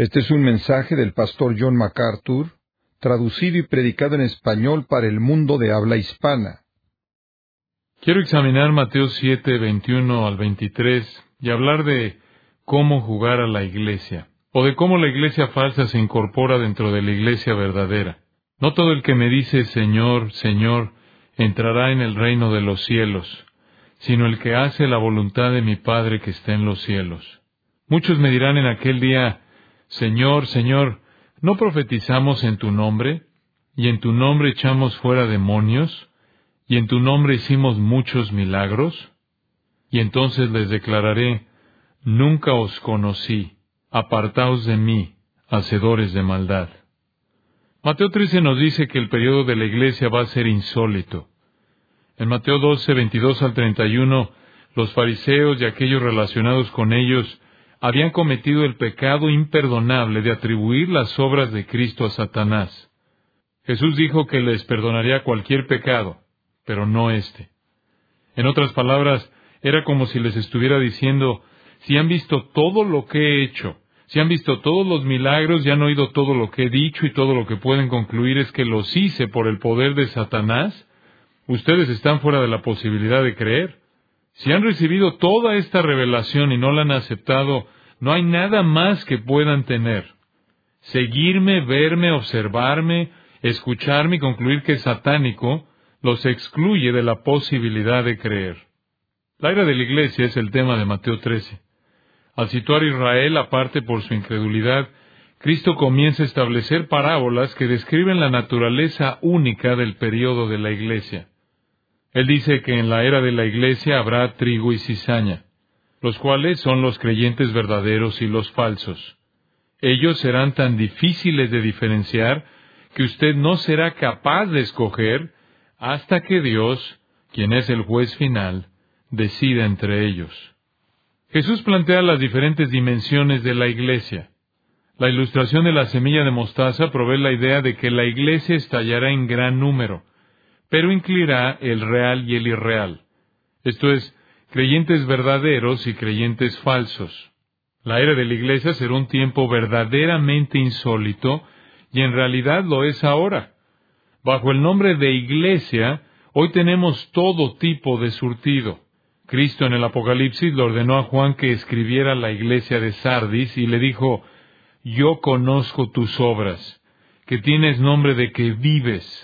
Este es un mensaje del pastor John MacArthur, traducido y predicado en español para el mundo de habla hispana. Quiero examinar Mateo 7, 21 al 23 y hablar de cómo jugar a la iglesia, o de cómo la iglesia falsa se incorpora dentro de la iglesia verdadera. No todo el que me dice Señor, Señor, entrará en el reino de los cielos, sino el que hace la voluntad de mi Padre que está en los cielos. Muchos me dirán en aquel día, Señor, Señor, ¿no profetizamos en tu nombre? ¿Y en tu nombre echamos fuera demonios? ¿Y en tu nombre hicimos muchos milagros? Y entonces les declararé, nunca os conocí, apartaos de mí, hacedores de maldad. Mateo 13 nos dice que el periodo de la iglesia va a ser insólito. En Mateo 12, 22 al 31, los fariseos y aquellos relacionados con ellos habían cometido el pecado imperdonable de atribuir las obras de Cristo a Satanás. Jesús dijo que les perdonaría cualquier pecado, pero no este. En otras palabras, era como si les estuviera diciendo, si han visto todo lo que he hecho, si han visto todos los milagros y han oído todo lo que he dicho y todo lo que pueden concluir es que los hice por el poder de Satanás, ustedes están fuera de la posibilidad de creer. Si han recibido toda esta revelación y no la han aceptado, no hay nada más que puedan tener. Seguirme, verme, observarme, escucharme y concluir que es satánico, los excluye de la posibilidad de creer. La ira de la iglesia es el tema de Mateo 13. Al situar a Israel aparte por su incredulidad, Cristo comienza a establecer parábolas que describen la naturaleza única del periodo de la iglesia. Él dice que en la era de la iglesia habrá trigo y cizaña, los cuales son los creyentes verdaderos y los falsos. Ellos serán tan difíciles de diferenciar que usted no será capaz de escoger hasta que Dios, quien es el juez final, decida entre ellos. Jesús plantea las diferentes dimensiones de la iglesia. La ilustración de la semilla de mostaza provee la idea de que la iglesia estallará en gran número, pero incluirá el real y el irreal. Esto es, creyentes verdaderos y creyentes falsos. La era de la iglesia será un tiempo verdaderamente insólito, y en realidad lo es ahora. Bajo el nombre de iglesia, hoy tenemos todo tipo de surtido. Cristo en el Apocalipsis le ordenó a Juan que escribiera a la iglesia de Sardis y le dijo, yo conozco tus obras, que tienes nombre de que vives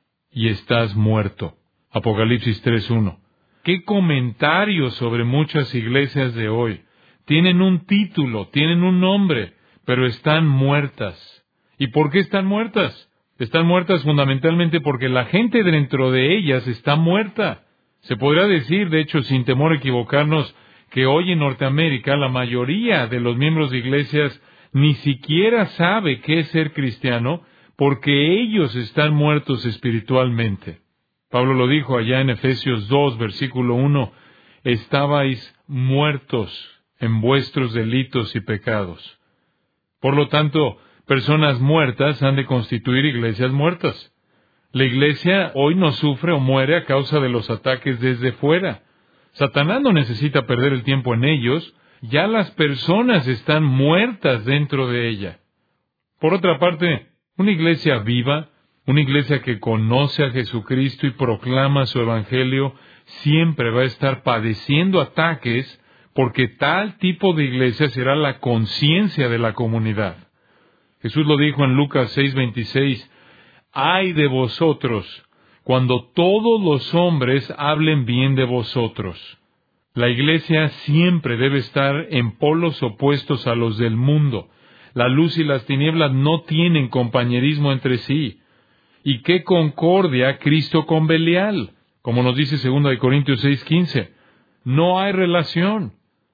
y estás muerto. Apocalipsis 3:1. ¿Qué comentarios sobre muchas iglesias de hoy? Tienen un título, tienen un nombre, pero están muertas. ¿Y por qué están muertas? Están muertas fundamentalmente porque la gente dentro de ellas está muerta. Se podría decir, de hecho, sin temor a equivocarnos, que hoy en Norteamérica la mayoría de los miembros de iglesias ni siquiera sabe qué es ser cristiano, porque ellos están muertos espiritualmente. Pablo lo dijo allá en Efesios 2, versículo 1, estabais muertos en vuestros delitos y pecados. Por lo tanto, personas muertas han de constituir iglesias muertas. La iglesia hoy no sufre o muere a causa de los ataques desde fuera. Satanás no necesita perder el tiempo en ellos, ya las personas están muertas dentro de ella. Por otra parte, una iglesia viva, una iglesia que conoce a Jesucristo y proclama su evangelio, siempre va a estar padeciendo ataques, porque tal tipo de iglesia será la conciencia de la comunidad. Jesús lo dijo en Lucas 6:26, ¡ay de vosotros, cuando todos los hombres hablen bien de vosotros! La iglesia siempre debe estar en polos opuestos a los del mundo. La luz y las tinieblas no tienen compañerismo entre sí. ¿Y qué concordia Cristo con Belial? Como nos dice 2 Corintios 6:15. No hay relación.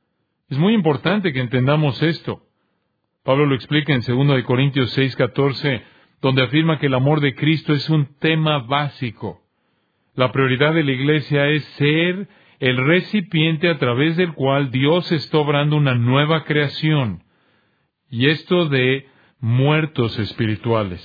Es muy importante que entendamos esto. Pablo lo explica en 2 Corintios 6:14, donde afirma que el amor de Cristo es un tema básico. La prioridad de la iglesia es ser el recipiente a través del cual Dios está obrando una nueva creación. Y esto de muertos espirituales.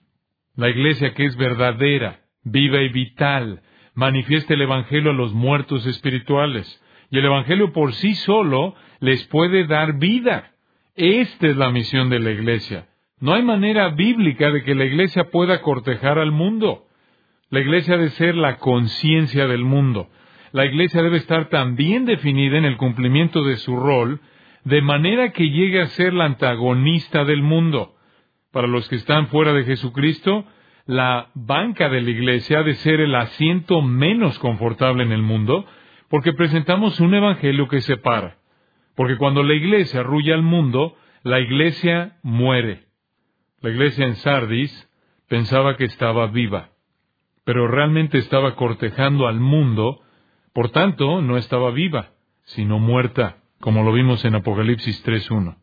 La iglesia que es verdadera, viva y vital, manifiesta el evangelio a los muertos espirituales. Y el evangelio por sí solo les puede dar vida. Esta es la misión de la iglesia. No hay manera bíblica de que la iglesia pueda cortejar al mundo. La iglesia debe ser la conciencia del mundo. La iglesia debe estar tan bien definida en el cumplimiento de su rol, de manera que llegue a ser la antagonista del mundo. Para los que están fuera de Jesucristo, la banca de la iglesia ha de ser el asiento menos confortable en el mundo, porque presentamos un evangelio que separa. Porque cuando la iglesia arrulla al mundo, la iglesia muere. La iglesia en Sardis pensaba que estaba viva, pero realmente estaba cortejando al mundo, por tanto, no estaba viva, sino muerta, como lo vimos en Apocalipsis 3:1.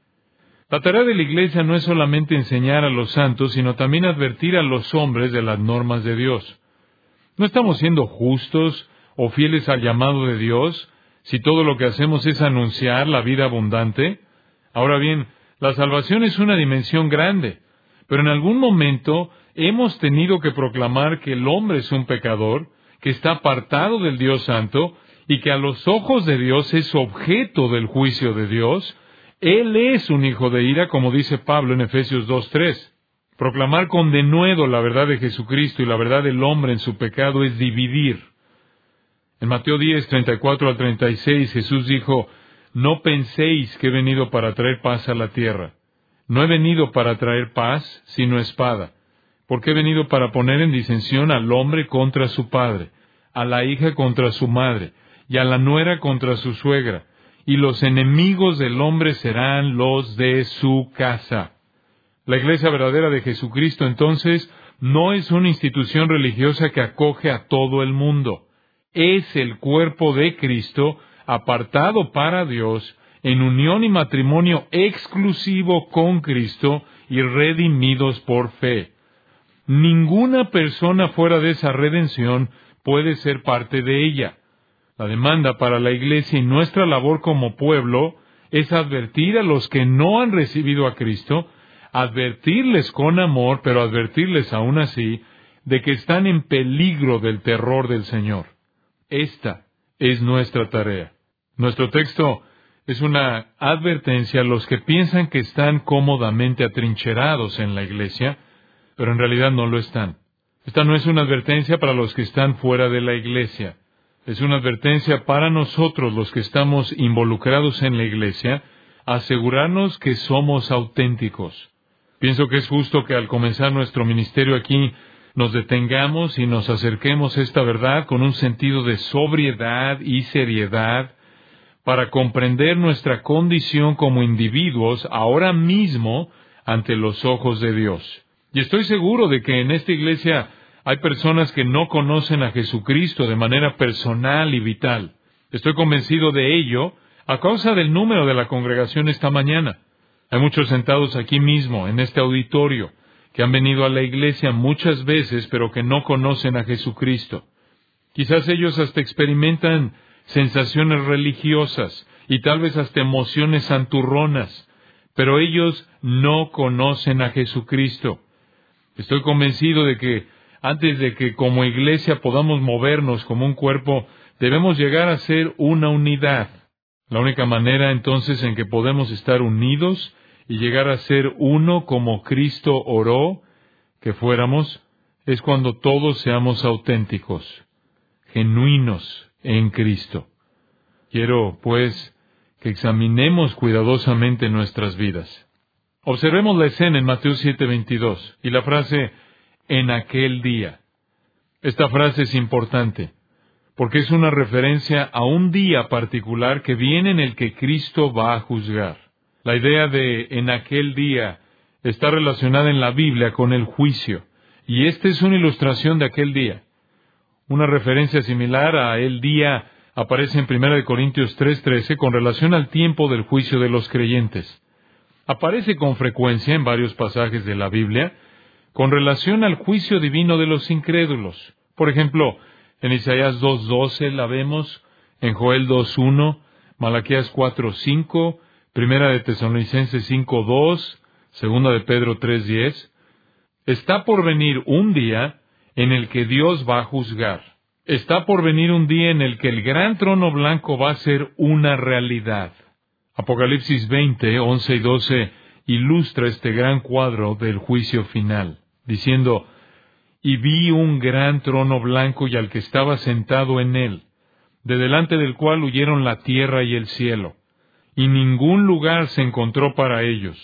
La tarea de la iglesia no es solamente enseñar a los santos, sino también advertir a los hombres de las normas de Dios. ¿No estamos siendo justos o fieles al llamado de Dios si todo lo que hacemos es anunciar la vida abundante? Ahora bien, la salvación es una dimensión grande, pero en algún momento hemos tenido que proclamar que el hombre es un pecador, que está apartado del Dios Santo, y que a los ojos de Dios es objeto del juicio de Dios. Él es un hijo de ira, como dice Pablo en Efesios 2:3. Proclamar con denuedo la verdad de Jesucristo y la verdad del hombre en su pecado es dividir. En Mateo 10:34-36, Jesús dijo: «No penséis que he venido para traer paz a la tierra. No he venido para traer paz, sino espada. Porque he venido para poner en disensión al hombre contra su padre, a la hija contra su madre, y a la nuera contra su suegra. Y los enemigos del hombre serán los de su casa». La iglesia verdadera de Jesucristo, entonces, no es una institución religiosa que acoge a todo el mundo. Es el cuerpo de Cristo, apartado para Dios, en unión y matrimonio exclusivo con Cristo y redimidos por fe. Ninguna persona fuera de esa redención puede ser parte de ella. La demanda para la iglesia y nuestra labor como pueblo es advertir a los que no han recibido a Cristo, advertirles con amor, pero advertirles aún así, de que están en peligro del terror del Señor. Esta es nuestra tarea. Nuestro texto es una advertencia a los que piensan que están cómodamente atrincherados en la iglesia, pero en realidad no lo están. Esta no es una advertencia para los que están fuera de la iglesia. Es una advertencia para nosotros, los que estamos involucrados en la iglesia, asegurarnos que somos auténticos. Pienso que es justo que al comenzar nuestro ministerio aquí nos detengamos y nos acerquemos a esta verdad con un sentido de sobriedad y seriedad para comprender nuestra condición como individuos ahora mismo ante los ojos de Dios. Y estoy seguro de que en esta iglesia hay personas que no conocen a Jesucristo de manera personal y vital. Estoy convencido de ello a causa del número de la congregación esta mañana. Hay muchos sentados aquí mismo, en este auditorio, que han venido a la iglesia muchas veces, pero que no conocen a Jesucristo. Quizás ellos hasta experimentan sensaciones religiosas y tal vez hasta emociones santurronas, pero ellos no conocen a Jesucristo. Estoy convencido de que antes de que como iglesia podamos movernos como un cuerpo, debemos llegar a ser una unidad. La única manera entonces en que podemos estar unidos y llegar a ser uno como Cristo oró que fuéramos, es cuando todos seamos auténticos, genuinos en Cristo. Quiero, pues, que examinemos cuidadosamente nuestras vidas. Observemos la escena en Mateo 7:22 y la frase, en aquel día. Esta frase es importante, porque es una referencia a un día particular que viene en el que Cristo va a juzgar. La idea de en aquel día está relacionada en la Biblia con el juicio, y esta es una ilustración de aquel día. Una referencia similar a el día aparece en 1 Corintios 3:13 con relación al tiempo del juicio de los creyentes. Aparece con frecuencia en varios pasajes de la Biblia con relación al juicio divino de los incrédulos. Por ejemplo, en Isaías 2:12 la vemos, en Joel 2:1, Malaquías 4:5, Primera de Tesalonicenses 5:2, Segunda de Pedro 3:10. Está por venir un día en el que Dios va a juzgar. Está por venir un día en el que el gran trono blanco va a ser una realidad. Apocalipsis 20, 11 y 12 ilustra este gran cuadro del juicio final, diciendo: «Y vi un gran trono blanco y al que estaba sentado en él, de delante del cual huyeron la tierra y el cielo, y ningún lugar se encontró para ellos.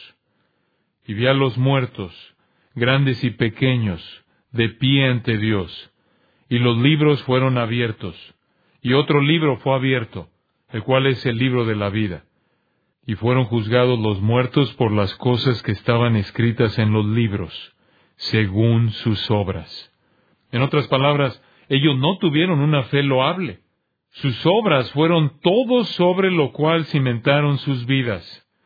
Y vi a los muertos, grandes y pequeños, de pie ante Dios, y los libros fueron abiertos, y otro libro fue abierto, el cual es el libro de la vida. Y fueron juzgados los muertos por las cosas que estaban escritas en los libros, según sus obras». En otras palabras, ellos no tuvieron una fe loable. Sus obras fueron todo sobre lo cual cimentaron sus vidas.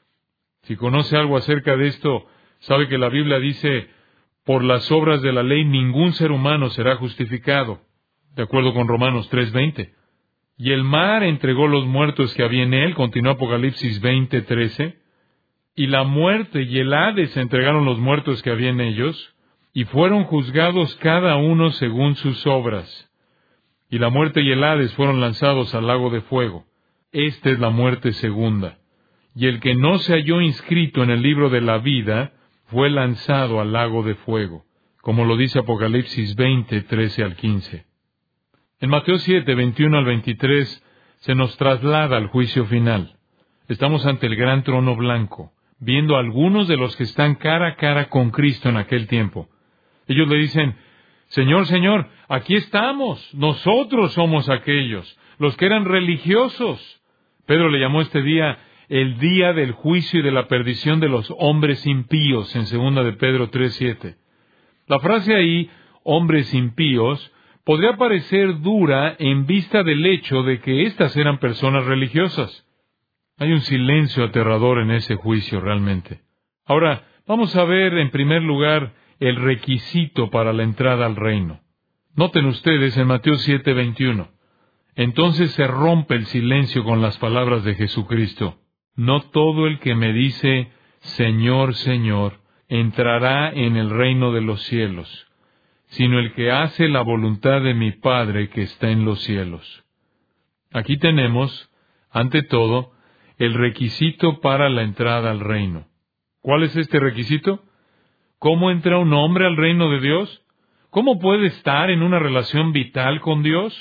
Si conoce algo acerca de esto, sabe que la Biblia dice: «Por las obras de la ley ningún ser humano será justificado», de acuerdo con Romanos 3:20. «Y el mar entregó los muertos que había en él», continuó Apocalipsis 20:13, «y la muerte y el Hades entregaron los muertos que había en ellos, y fueron juzgados cada uno según sus obras. Y la muerte y el Hades fueron lanzados al lago de fuego. Esta es la muerte segunda. Y el que no se halló inscrito en el libro de la vida fue lanzado al lago de fuego», como lo dice Apocalipsis 20, 13 al 15. En Mateo 7, 21 al 23, se nos traslada al juicio final. Estamos ante el gran trono blanco, viendo a algunos de los que están cara a cara con Cristo en aquel tiempo. Ellos le dicen: «Señor, Señor, aquí estamos, nosotros somos aquellos, los que eran religiosos». Pedro le llamó este día el día del juicio y de la perdición de los hombres impíos, en 2 de Pedro 3:7. La frase ahí, hombres impíos, podría parecer dura en vista del hecho de que éstas eran personas religiosas. Hay un silencio aterrador en ese juicio realmente. Ahora, vamos a ver en primer lugar el requisito para la entrada al reino. Noten ustedes en Mateo 7:21. Entonces se rompe el silencio con las palabras de Jesucristo: «No todo el que me dice, Señor, Señor, entrará en el reino de los cielos, sino el que hace la voluntad de mi Padre que está en los cielos». Aquí tenemos, ante todo, el requisito para la entrada al reino. ¿Cuál es este requisito? ¿Cómo entra un hombre al reino de Dios? ¿Cómo puede estar en una relación vital con Dios?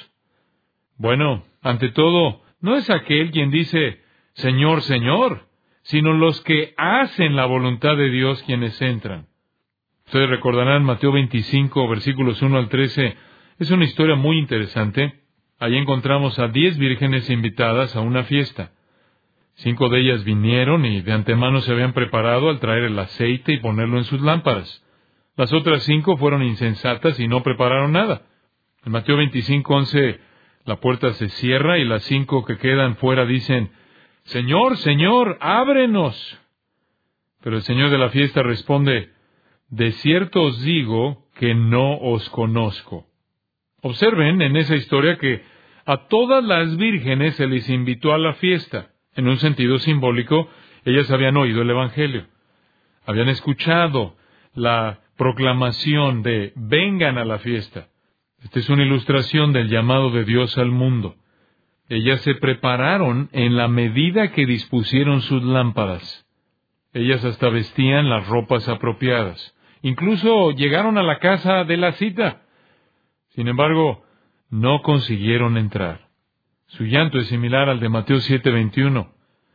Bueno, ante todo, no es aquel quien dice, Señor, Señor, sino los que hacen la voluntad de Dios quienes entran. Ustedes recordarán Mateo 25, versículos 1 al 13, es una historia muy interesante. Allí encontramos a 10 vírgenes invitadas a una fiesta. 5 de ellas vinieron y de antemano se habían preparado al traer el aceite y ponerlo en sus lámparas. Las otras 5 fueron insensatas y no prepararon nada. En Mateo 25:11, la puerta se cierra y las 5 que quedan fuera dicen, Señor, Señor, ábrenos. Pero el Señor de la fiesta responde, de cierto os digo que no os conozco. Observen en esa historia que a todas las vírgenes se les invitó a la fiesta. En un sentido simbólico, ellas habían oído el Evangelio. Habían escuchado la proclamación de vengan a la fiesta. Esta es una ilustración del llamado de Dios al mundo. Ellas se prepararon en la medida que dispusieron sus lámparas. Ellas hasta vestían las ropas apropiadas. Incluso llegaron a la casa de la cita. Sin embargo, no consiguieron entrar. Su llanto es similar al de Mateo 7:21.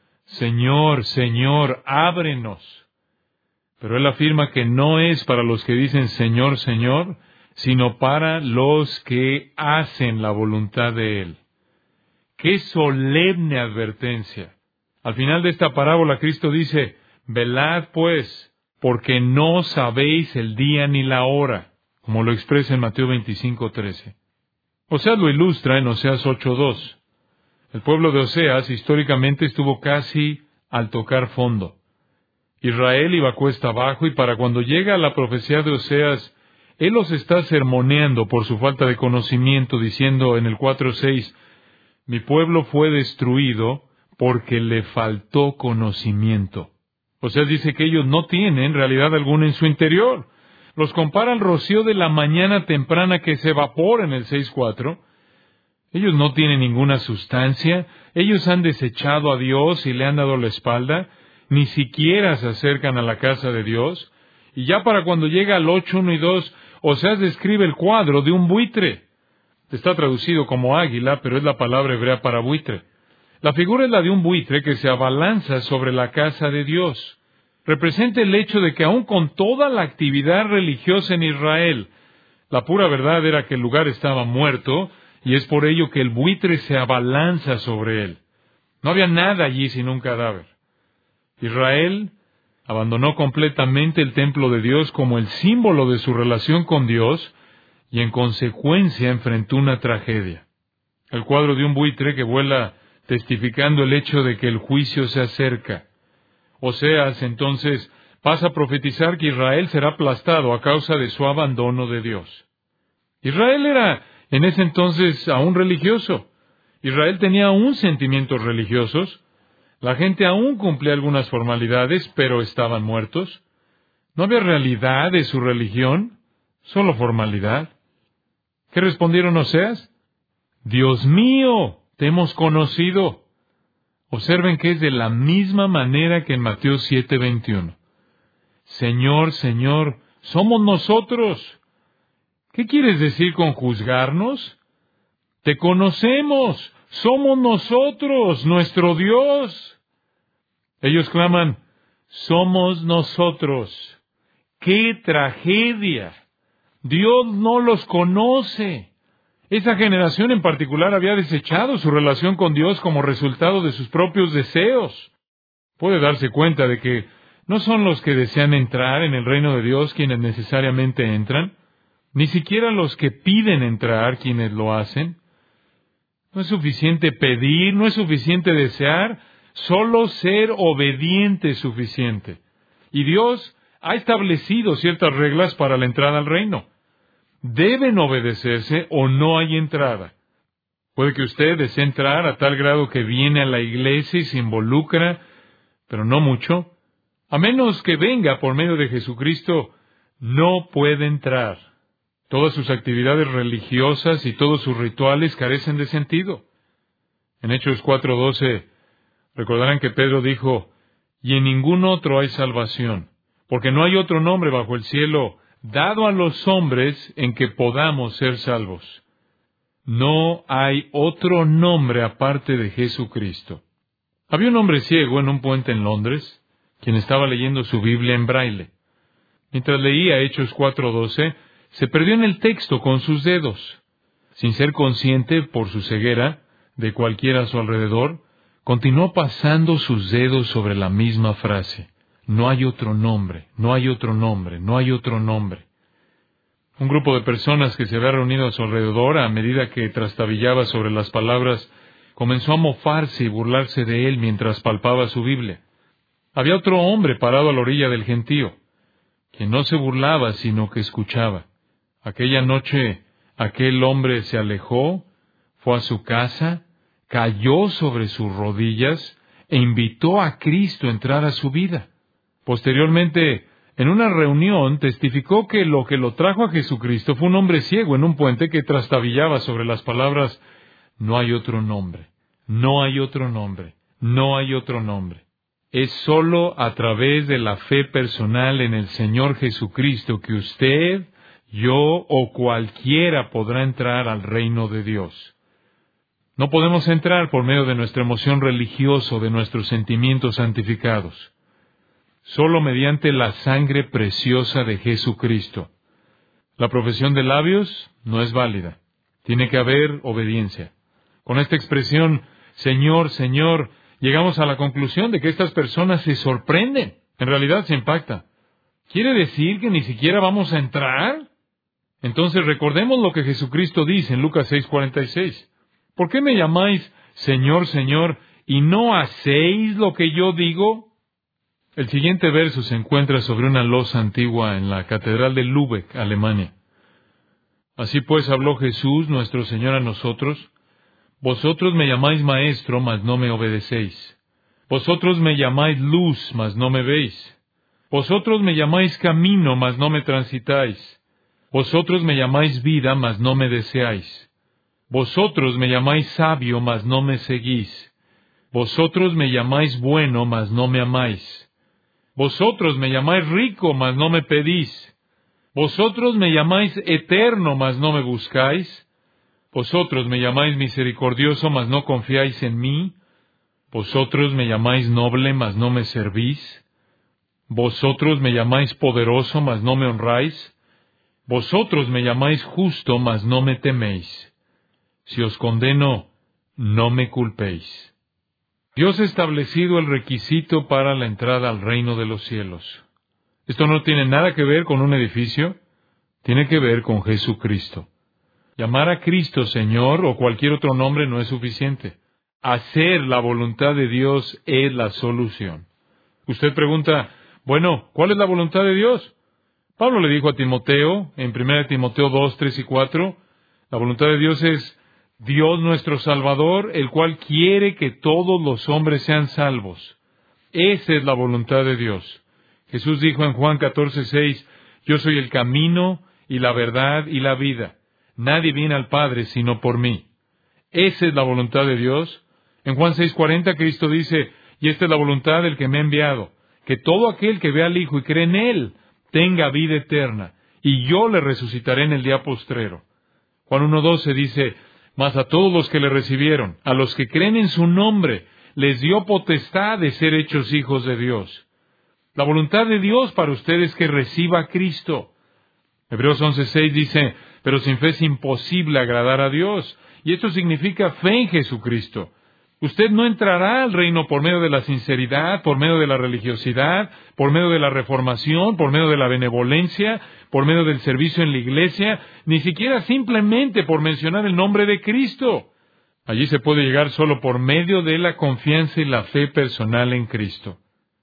Señor, Señor, ábrenos. Pero él afirma que no es para los que dicen Señor, Señor, sino para los que hacen la voluntad de Él. ¡Qué solemne advertencia! Al final de esta parábola, Cristo dice, velad pues, porque no sabéis el día ni la hora, como lo expresa en Mateo 25:13. Oseas lo ilustra en Oseas 8:2. El pueblo de Oseas históricamente estuvo casi al tocar fondo. Israel iba cuesta abajo y para cuando llega la profecía de Oseas, él los está sermoneando por su falta de conocimiento, diciendo en el 4:6, mi pueblo fue destruido porque le faltó conocimiento. Oseas dice que ellos no tienen realidad alguna en su interior. Los compara al rocío de la mañana temprana que se evapora en el 6:4. Ellos no tienen ninguna sustancia, ellos han desechado a Dios y le han dado la espalda, ni siquiera se acercan a la casa de Dios, y ya para cuando llega al 8:1 y 2, Oseas describe el cuadro de un buitre. Está traducido como águila, pero es la palabra hebrea para buitre. La figura es la de un buitre que se abalanza sobre la casa de Dios. Representa el hecho de que aun con toda la actividad religiosa en Israel, la pura verdad era que el lugar estaba muerto, y es por ello que el buitre se abalanza sobre él. No había nada allí sino un cadáver. Israel abandonó completamente el templo de Dios como el símbolo de su relación con Dios, y en consecuencia enfrentó una tragedia. El cuadro de un buitre que vuela testificando el hecho de que el juicio se acerca. Oseas, entonces, pasa a profetizar que Israel será aplastado a causa de su abandono de Dios. Israel era, en ese entonces, aún religioso. Israel tenía aún sentimientos religiosos. La gente aún cumplía algunas formalidades, pero estaban muertos. No había realidad de su religión, solo formalidad. ¿Qué respondieron Oseas? Dios mío, te hemos conocido. Observen que es de la misma manera que en Mateo 7:21. Señor, Señor, somos nosotros. ¿Qué quieres decir con juzgarnos? Te conocemos, somos nosotros, nuestro Dios. Ellos claman, somos nosotros. ¡Qué tragedia! Dios no los conoce. Esa generación en particular había desechado su relación con Dios como resultado de sus propios deseos. Puede darse cuenta de que no son los que desean entrar en el reino de Dios quienes necesariamente entran, ni siquiera los que piden entrar quienes lo hacen. No es suficiente pedir, no es suficiente desear, solo ser obediente es suficiente. Y Dios ha establecido ciertas reglas para la entrada al reino. Deben obedecerse o no hay entrada. Puede que usted desee entrar a tal grado que viene a la iglesia y se involucra, pero no mucho. A menos que venga por medio de Jesucristo, no puede entrar. Todas sus actividades religiosas y todos sus rituales carecen de sentido. En Hechos 4:12, recordarán que Pedro dijo, y en ningún otro hay salvación, porque no hay otro nombre bajo el cielo dado a los hombres en que podamos ser salvos. No hay otro nombre aparte de Jesucristo. Había un hombre ciego en un puente en Londres, quien estaba leyendo su Biblia en braille. Mientras leía Hechos 4:12, se perdió en el texto con sus dedos. Sin ser consciente, por su ceguera, de cualquiera a su alrededor, continuó pasando sus dedos sobre la misma frase. No hay otro nombre, no hay otro nombre, no hay otro nombre. Un grupo de personas que se había reunido a su alrededor, a medida que trastabillaba sobre las palabras, comenzó a mofarse y burlarse de él mientras palpaba su Biblia. Había otro hombre parado a la orilla del gentío, que no se burlaba, sino que escuchaba. Aquella noche, aquel hombre se alejó, fue a su casa, cayó sobre sus rodillas e invitó a Cristo a entrar a su vida. Posteriormente, en una reunión, testificó que lo que lo trajo a Jesucristo fue un hombre ciego en un puente que trastabillaba sobre las palabras, no hay otro nombre, no hay otro nombre, no hay otro nombre. Es sólo a través de la fe personal en el Señor Jesucristo que usted, yo o cualquiera podrá entrar al reino de Dios. No podemos entrar por medio de nuestra emoción religiosa o de nuestros sentimientos santificados. Solo mediante la sangre preciosa de Jesucristo. La profesión de labios no es válida. Tiene que haber obediencia. Con esta expresión, Señor, Señor, llegamos a la conclusión de que estas personas se sorprenden. En realidad se impactan. ¿Quiere decir que ni siquiera vamos a entrar? Entonces recordemos lo que Jesucristo dice en Lucas 6:46. ¿Por qué me llamáis Señor, Señor, y no hacéis lo que yo digo? El siguiente verso se encuentra sobre una losa antigua en la Catedral de Lübeck, Alemania. Así pues habló Jesús, nuestro Señor, a nosotros. Vosotros me llamáis maestro, mas no me obedecéis. Vosotros me llamáis luz, mas no me veis. Vosotros me llamáis camino, mas no me transitáis. Vosotros me llamáis vida, mas no me deseáis. Vosotros me llamáis sabio, mas no me seguís. Vosotros me llamáis bueno, mas no me amáis. Vosotros me llamáis rico, mas no me pedís. Vosotros me llamáis eterno, mas no me buscáis. Vosotros me llamáis misericordioso, mas no confiáis en mí. Vosotros me llamáis noble, mas no me servís. Vosotros me llamáis poderoso, mas no me honráis. Vosotros me llamáis justo, mas no me teméis. Si os condeno, no me culpéis. Dios ha establecido el requisito para la entrada al reino de los cielos. Esto no tiene nada que ver con un edificio, tiene que ver con Jesucristo. Llamar a Cristo Señor o cualquier otro nombre no es suficiente. Hacer la voluntad de Dios es la solución. Usted pregunta, bueno, ¿cuál es la voluntad de Dios? Pablo le dijo a Timoteo, en 1 Timoteo 2, 3 y 4, la voluntad de Dios es Dios nuestro Salvador, el cual quiere que todos los hombres sean salvos. Esa es la voluntad de Dios. Jesús dijo en Juan 14, 6, yo soy el camino y la verdad y la vida. Nadie viene al Padre sino por mí. Esa es la voluntad de Dios. En Juan 6:40 Cristo dice, y esta es la voluntad del que me ha enviado, que todo aquel que ve al Hijo y cree en Él tenga vida eterna, y yo le resucitaré en el día postrero. Juan 1:12 dice, mas a todos los que le recibieron, a los que creen en su nombre, les dio potestad de ser hechos hijos de Dios. La voluntad de Dios para usted es que reciba a Cristo. Hebreos 11:6 dice, pero sin fe es imposible agradar a Dios. Y esto significa fe en Jesucristo. Usted no entrará al reino por medio de la sinceridad, por medio de la religiosidad, por medio de la reformación, por medio de la benevolencia, por medio del servicio en la iglesia, ni siquiera simplemente por mencionar el nombre de Cristo. Allí se puede llegar solo por medio de la confianza y la fe personal en Cristo.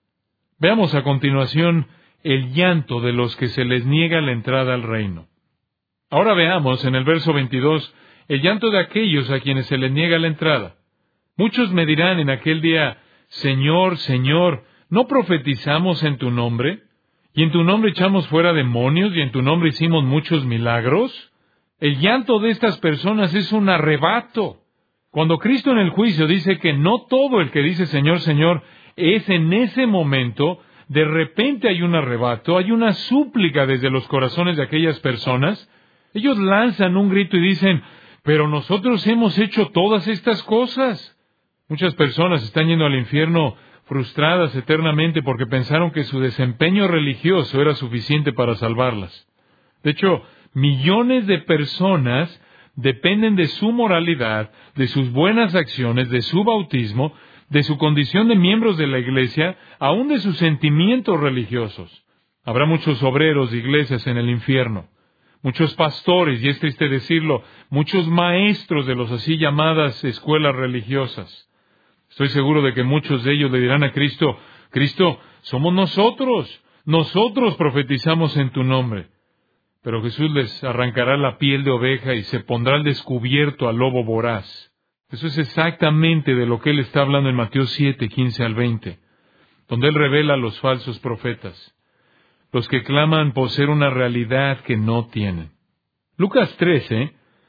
Veamos a continuación el llanto de los que se les niega la entrada al reino. Ahora veamos en el verso 22 el llanto de aquellos a quienes se les niega la entrada. Muchos me dirán en aquel día, Señor, Señor, ¿no profetizamos en tu nombre? ¿Y en tu nombre echamos fuera demonios? ¿Y en tu nombre hicimos muchos milagros? El llanto de estas personas es un arrebato. Cuando Cristo en el juicio dice que no todo el que dice Señor, Señor, es en ese momento, de repente hay un arrebato, hay una súplica desde los corazones de aquellas personas. Ellos lanzan un grito y dicen, pero nosotros hemos hecho todas estas cosas. Muchas personas están yendo al infierno frustradas eternamente porque pensaron que su desempeño religioso era suficiente para salvarlas. De hecho, millones de personas dependen de su moralidad, de sus buenas acciones, de su bautismo, de su condición de miembros de la iglesia, aún de sus sentimientos religiosos. Habrá muchos obreros de iglesias en el infierno, muchos pastores, y es triste decirlo, muchos maestros de las así llamadas escuelas religiosas. Estoy seguro de que muchos de ellos le dirán a Cristo, Cristo, somos nosotros profetizamos en tu nombre. Pero Jesús les arrancará la piel de oveja y se pondrá al descubierto al lobo voraz. Eso es exactamente de lo que Él está hablando en Mateo 7, 15 al 20, donde Él revela a los falsos profetas, los que claman poseer una realidad que no tienen. Lucas 13,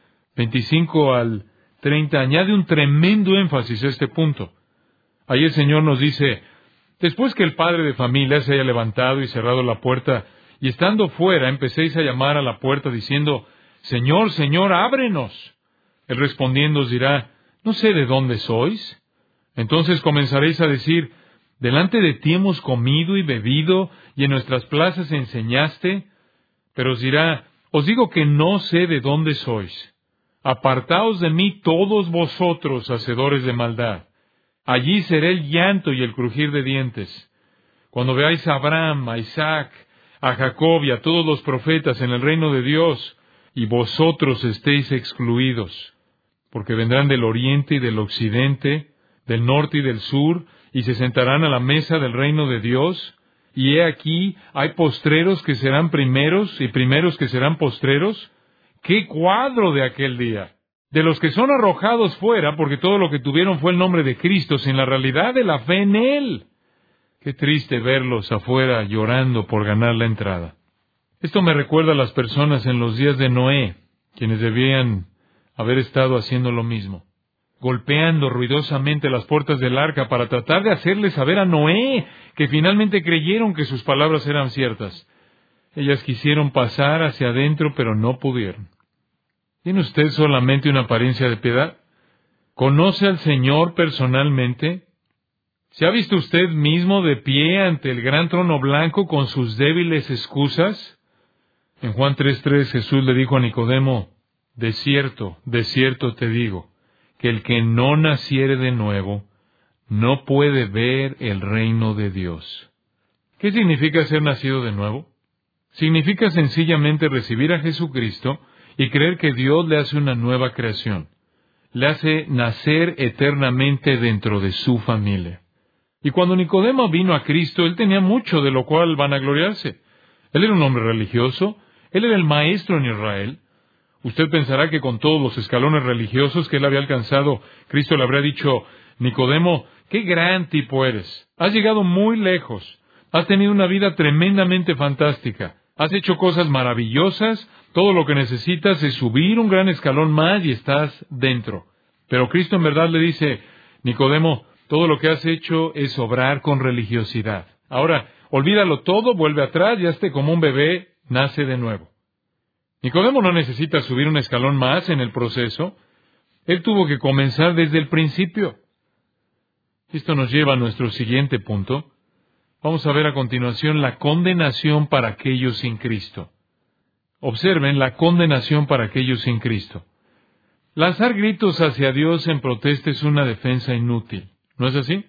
25 al 30, añade un tremendo énfasis a este punto. Ahí el Señor nos dice, después que el padre de familia se haya levantado y cerrado la puerta, y estando fuera empecéis a llamar a la puerta diciendo, Señor, Señor, ábrenos. Él respondiendo os dirá, no sé de dónde sois. Entonces comenzaréis a decir, delante de ti hemos comido y bebido, y en nuestras plazas enseñaste. Pero os dirá, os digo que no sé de dónde sois. Apartaos de mí todos vosotros, hacedores de maldad. Allí será el llanto y el crujir de dientes. Cuando veáis a Abraham, a Isaac, a Jacob y a todos los profetas en el reino de Dios, y vosotros estéis excluidos, porque vendrán del oriente y del occidente, del norte y del sur, y se sentarán a la mesa del reino de Dios. Y he aquí, hay postreros que serán primeros, y primeros que serán postreros. ¡Qué cuadro de aquel día! De los que son arrojados fuera, porque todo lo que tuvieron fue el nombre de Cristo, sin la realidad de la fe en Él. Qué triste verlos afuera llorando por ganar la entrada. Esto me recuerda a las personas en los días de Noé, quienes debían haber estado haciendo lo mismo, golpeando ruidosamente las puertas del arca para tratar de hacerle saber a Noé que finalmente creyeron que sus palabras eran ciertas. Ellas quisieron pasar hacia adentro, pero no pudieron. ¿Tiene usted solamente una apariencia de piedad? ¿Conoce al Señor personalmente? ¿Se ha visto usted mismo de pie ante el gran trono blanco con sus débiles excusas? En Juan 3:3 Jesús le dijo a Nicodemo, de cierto te digo, que el que no naciere de nuevo, no puede ver el reino de Dios. ¿Qué significa ser nacido de nuevo? Significa sencillamente recibir a Jesucristo y creer que Dios le hace una nueva creación. Le hace nacer eternamente dentro de su familia. Y cuando Nicodemo vino a Cristo, él tenía mucho de lo cual vanagloriarse. Él era un hombre religioso, él era el maestro en Israel. Usted pensará que con todos los escalones religiosos que él había alcanzado, Cristo le habría dicho, Nicodemo, qué gran tipo eres. Has llegado muy lejos. Has tenido una vida tremendamente fantástica. Has hecho cosas maravillosas. Todo lo que necesitas es subir un gran escalón más y estás dentro. Pero Cristo en verdad le dice, Nicodemo, todo lo que has hecho es obrar con religiosidad. Ahora, olvídalo todo, vuelve atrás y hazte como un bebé, nace de nuevo. Nicodemo no necesita subir un escalón más en el proceso. Él tuvo que comenzar desde el principio. Esto nos lleva a nuestro siguiente punto. Vamos a ver a continuación la condenación para aquellos sin Cristo. Observen la condenación para aquellos sin Cristo. Lanzar gritos hacia Dios en protesta es una defensa inútil. ¿No es así?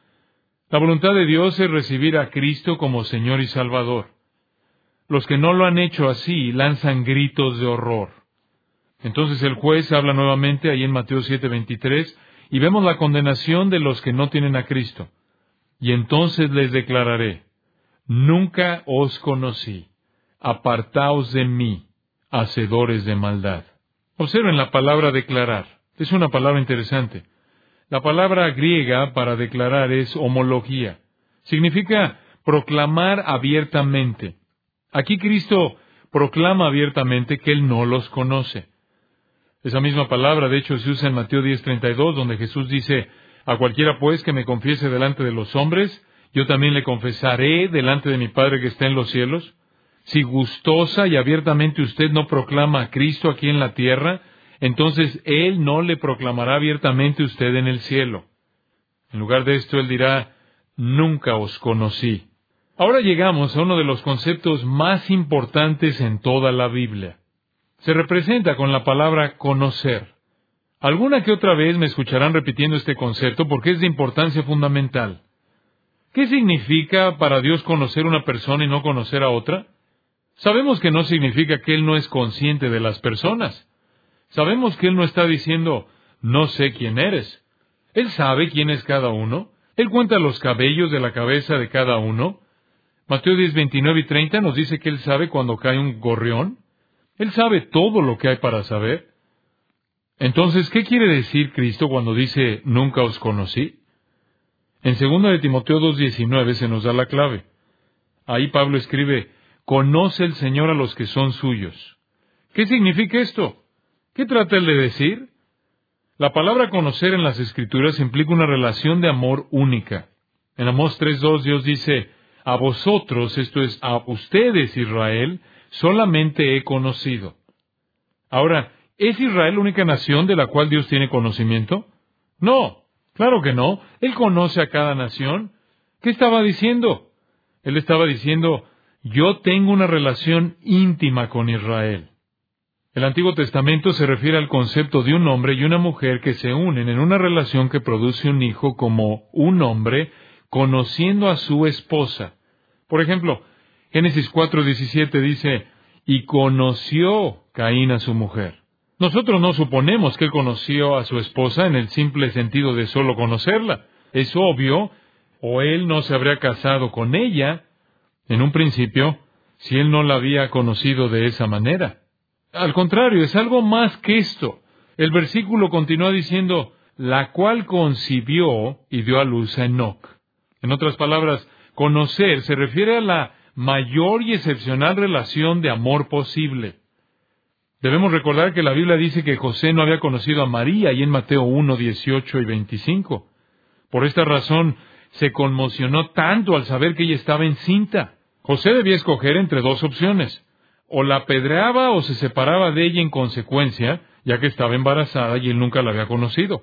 La voluntad de Dios es recibir a Cristo como Señor y Salvador. Los que no lo han hecho así lanzan gritos de horror. Entonces el juez habla nuevamente ahí en Mateo 7:23 y vemos la condenación de los que no tienen a Cristo. Y entonces les declararé, nunca os conocí, apartaos de mí, hacedores de maldad. Observen la palabra declarar, es una palabra interesante. La palabra griega para declarar es homología. Significa proclamar abiertamente. Aquí Cristo proclama abiertamente que Él no los conoce. Esa misma palabra, de hecho, se usa en Mateo 10:32, donde Jesús dice, a cualquiera pues que me confiese delante de los hombres, yo también le confesaré delante de mi Padre que está en los cielos. Si gustosa y abiertamente usted no proclama a Cristo aquí en la tierra, entonces Él no le proclamará abiertamente a usted en el cielo. En lugar de esto, Él dirá, nunca os conocí. Ahora llegamos a uno de los conceptos más importantes en toda la Biblia. Se representa con la palabra conocer. Alguna que otra vez me escucharán repitiendo este concepto porque es de importancia fundamental. ¿Qué significa para Dios conocer una persona y no conocer a otra? Sabemos que no significa que Él no es consciente de las personas. Sabemos que Él no está diciendo, no sé quién eres. Él sabe quién es cada uno. Él cuenta los cabellos de la cabeza de cada uno. Mateo 10:29 y 30 nos dice que Él sabe cuando cae un gorrión. Él sabe todo lo que hay para saber. Entonces, ¿qué quiere decir Cristo cuando dice, nunca os conocí? En 2 de Timoteo 2:19 se nos da la clave. Ahí Pablo escribe, conoce el Señor a los que son suyos. ¿Qué significa esto? ¿Qué trata él de decir? La palabra conocer en las Escrituras implica una relación de amor única. En Amós 3:2 Dios dice, a vosotros, esto es, a ustedes, Israel, solamente he conocido. Ahora, ¿es Israel la única nación de la cual Dios tiene conocimiento? No, claro que no. Él conoce a cada nación. ¿Qué estaba diciendo? Él estaba diciendo, yo tengo una relación íntima con Israel. El Antiguo Testamento se refiere al concepto de un hombre y una mujer que se unen en una relación que produce un hijo como un hombre conociendo a su esposa. Por ejemplo, Génesis 4:17 dice, y conoció Caín a su mujer. Nosotros no suponemos que él conoció a su esposa en el simple sentido de solo conocerla. Es obvio, o él no se habría casado con ella en un principio si él no la había conocido de esa manera. Al contrario, es algo más que esto. El versículo continúa diciendo, la cual concibió y dio a luz a Enoc. En otras palabras, conocer se refiere a la mayor y excepcional relación de amor posible. Debemos recordar que la Biblia dice que José no había conocido a María, y en Mateo 1, 18 y 25. Por esta razón, se conmocionó tanto al saber que ella estaba encinta. José debía escoger entre dos opciones. O la apedreaba o se separaba de ella en consecuencia, ya que estaba embarazada y él nunca la había conocido.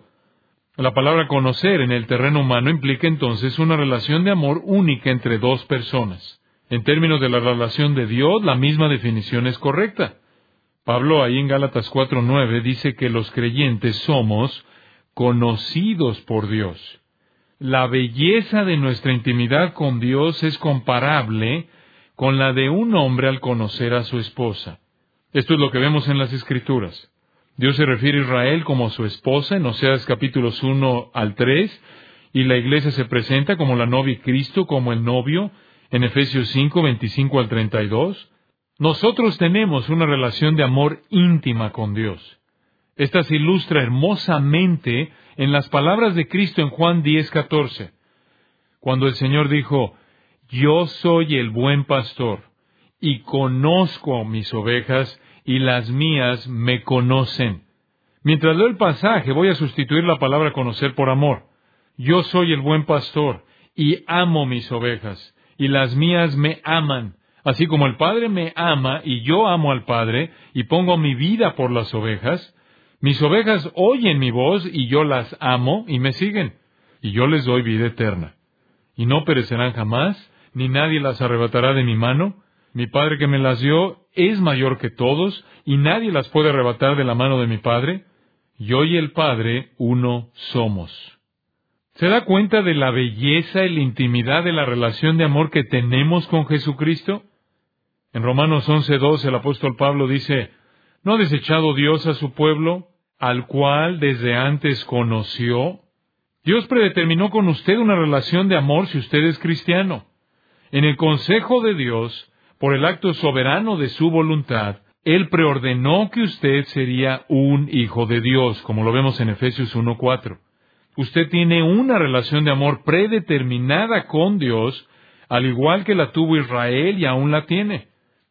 La palabra conocer en el terreno humano implica entonces una relación de amor única entre dos personas. En términos de la relación de Dios, la misma definición es correcta. Pablo, ahí en Gálatas 4:9, dice que los creyentes somos conocidos por Dios. La belleza de nuestra intimidad con Dios es comparable con la de un hombre al conocer a su esposa. Esto es lo que vemos en las Escrituras. Dios se refiere a Israel como su esposa en Oseas capítulos 1 al 3, y la iglesia se presenta como la novia y Cristo como el novio en Efesios 5, 25 al 32. Nosotros tenemos una relación de amor íntima con Dios. Esta se ilustra hermosamente en las palabras de Cristo en Juan 10:14, cuando el Señor dijo: Yo soy el buen pastor, y conozco mis ovejas, y las mías me conocen. Mientras leo el pasaje, voy a sustituir la palabra conocer por amor. Yo soy el buen pastor, y amo mis ovejas, y las mías me aman, así como el Padre me ama, y yo amo al Padre, y pongo mi vida por las ovejas. Mis ovejas oyen mi voz, y yo las amo, y me siguen, y yo les doy vida eterna. Y no perecerán jamás, ni nadie las arrebatará de mi mano. Mi Padre que me las dio es mayor que todos, y nadie las puede arrebatar de la mano de mi Padre. Yo y el Padre uno somos. ¿Se da cuenta de la belleza y la intimidad de la relación de amor que tenemos con Jesucristo? En Romanos 11:2 el apóstol Pablo dice: ¿No ha desechado Dios a su pueblo, al cual desde antes conoció? Dios predeterminó con usted una relación de amor si usted es cristiano. En el consejo de Dios, por el acto soberano de su voluntad, Él preordenó que usted sería un hijo de Dios, como lo vemos en Efesios 1:4. Usted tiene una relación de amor predeterminada con Dios, al igual que la tuvo Israel y aún la tiene.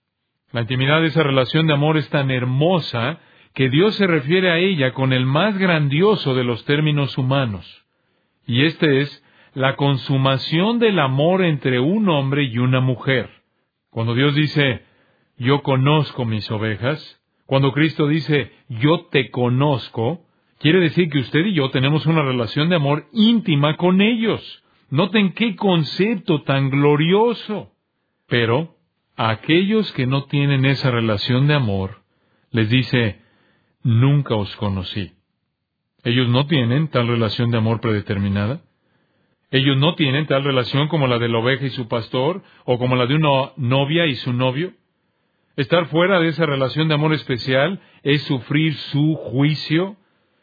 La intimidad de esa relación de amor es tan hermosa que Dios se refiere a ella con el más grandioso de los términos humanos. Y este es la consumación del amor entre un hombre y una mujer. Cuando Dios dice: yo conozco mis ovejas, cuando Cristo dice: yo te conozco, quiere decir que usted y yo tenemos una relación de amor íntima con ellos. Noten qué concepto tan glorioso. Pero a aquellos que no tienen esa relación de amor, les dice: nunca os conocí. Ellos no tienen tal relación de amor predeterminada. Ellos no tienen tal relación como la de la oveja y su pastor, o como la de una novia y su novio. Estar fuera de esa relación de amor especial es sufrir su juicio,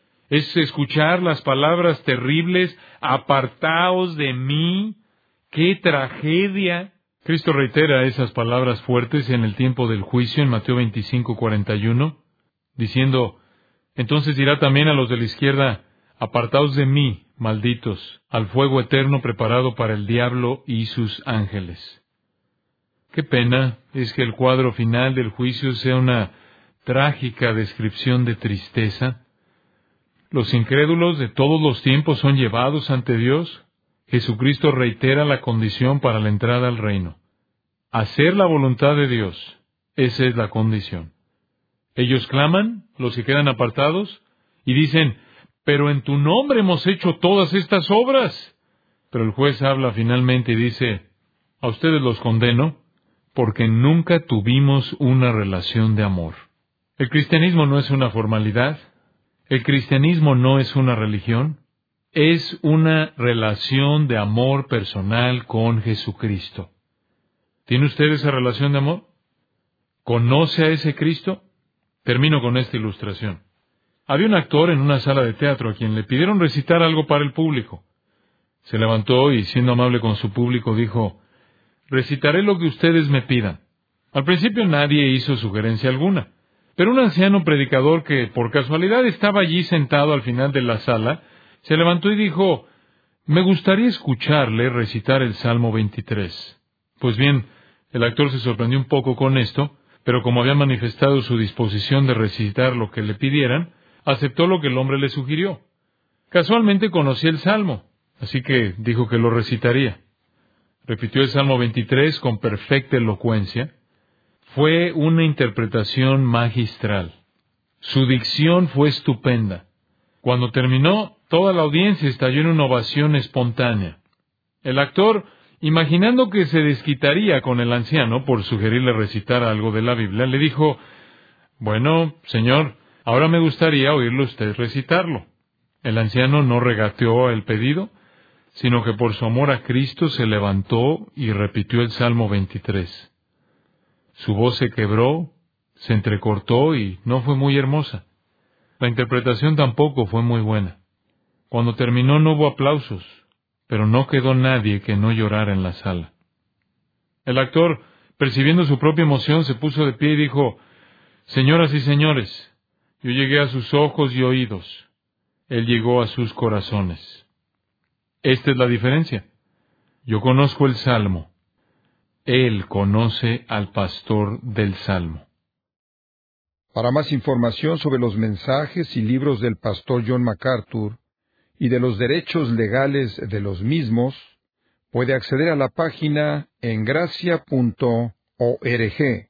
es escuchar las palabras terribles: apartaos de mí. ¡Qué tragedia! Cristo reitera esas palabras fuertes en el tiempo del juicio en Mateo 25:41, diciendo: entonces dirá también a los de la izquierda: apartaos de mí, malditos, al fuego eterno preparado para el diablo y sus ángeles. Qué pena es que el cuadro final del juicio sea una trágica descripción de tristeza. Los incrédulos de todos los tiempos son llevados ante Dios. Jesucristo reitera la condición para la entrada al reino: hacer la voluntad de Dios. Esa es la condición. Ellos claman, los que quedan apartados, y dicen: pero en tu nombre hemos hecho todas estas obras. Pero el juez habla finalmente y dice: a ustedes los condeno, porque nunca tuvimos una relación de amor. El cristianismo no es una formalidad. El cristianismo no es una religión. Es una relación de amor personal con Jesucristo. ¿Tiene usted esa relación de amor? ¿Conoce a ese Cristo? Termino con esta ilustración. Había un actor en una sala de teatro a quien le pidieron recitar algo para el público. Se levantó y, siendo amable con su público, dijo: recitaré lo que ustedes me pidan. Al principio nadie hizo sugerencia alguna, pero un anciano predicador que por casualidad estaba allí sentado al final de la sala, se levantó y dijo: me gustaría escucharle recitar el Salmo 23. Pues bien, el actor se sorprendió un poco con esto, pero como había manifestado su disposición de recitar lo que le pidieran, aceptó lo que el hombre le sugirió. Casualmente conocía el Salmo, así que dijo que lo recitaría. Repitió el Salmo 23 con perfecta elocuencia. Fue una interpretación magistral. Su dicción fue estupenda. Cuando terminó, toda la audiencia estalló en una ovación espontánea. El actor, imaginando que se desquitaría con el anciano por sugerirle recitar algo de la Biblia, le dijo: «Bueno, señor, ahora me gustaría oírlo usted recitarlo». El anciano no regateó el pedido, sino que por su amor a Cristo se levantó y repitió el Salmo 23. Su voz se quebró, se entrecortó y no fue muy hermosa. La interpretación tampoco fue muy buena. Cuando terminó no hubo aplausos, pero no quedó nadie que no llorara en la sala. El actor, percibiendo su propia emoción, se puso de pie y dijo: «Señoras y señores, yo llegué a sus ojos y oídos. Él llegó a sus corazones». Esta es la diferencia. Yo conozco el Salmo. Él conoce al pastor del Salmo. Para más información sobre los mensajes y libros del pastor John MacArthur y de los derechos legales de los mismos, puede acceder a la página en gracia.org.